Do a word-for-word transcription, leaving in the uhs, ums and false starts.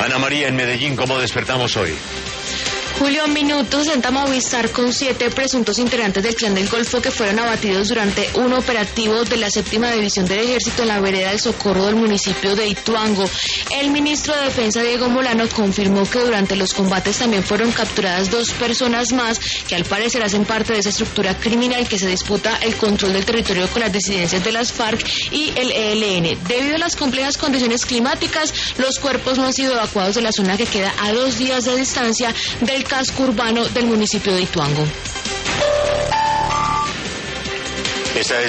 Ana María, en Medellín, ¿cómo despertamos hoy? Julio, minutos sesenta Movistar con siete presuntos integrantes del Clan del Golfo que fueron abatidos durante un operativo de la séptima división del Ejército en la vereda del Socorro del municipio de Ituango. El ministro de Defensa, Diego Molano, confirmó que durante los combates también fueron capturadas dos personas más que al parecer hacen parte de esa estructura criminal que se disputa el control del territorio con las disidencias de las FARC y el E L N. Debido a las complejas condiciones climáticas, los cuerpos no han sido evacuados de la zona que queda a dos días de distancia del casco urbano del municipio de Ituango. Esta es